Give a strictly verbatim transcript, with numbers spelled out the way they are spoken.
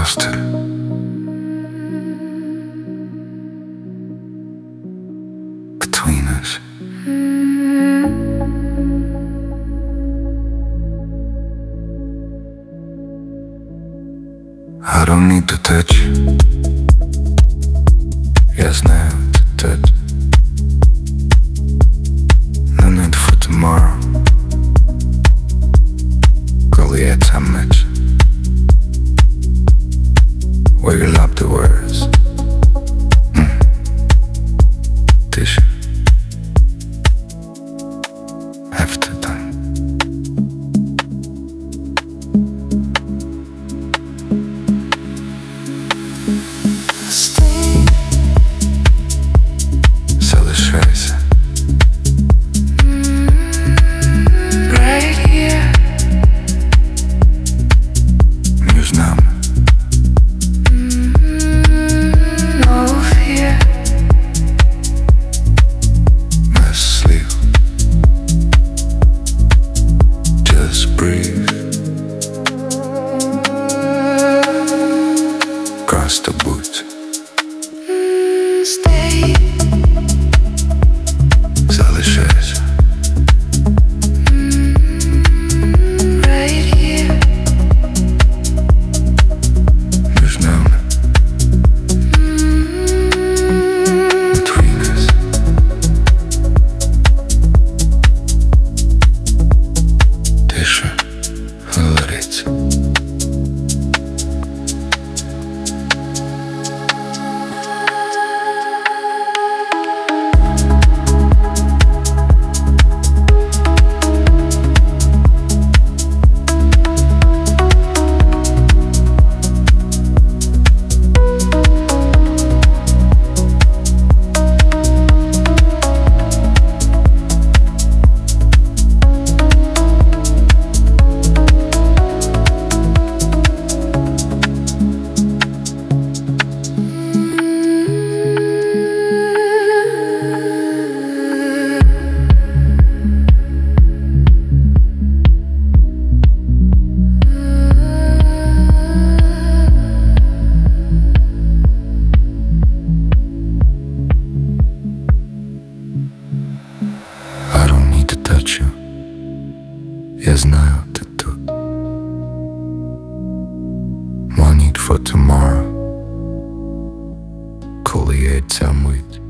Просто between us. I don't need to touch you. Я знаю, ты тут. No need for tomorrow. Коли я сам меч. Where you love the words. Mm. Тише. After time. Stay Залишайся. right here. Між нами. No fear. Без слів. Just breathe. Cross the boots. Stay Залишайся. right here. Між нами. Between us. Тише. Говориться. I don't need to touch you. Я знаю, ты тут. No need for tomorrow. Коли я ця мить.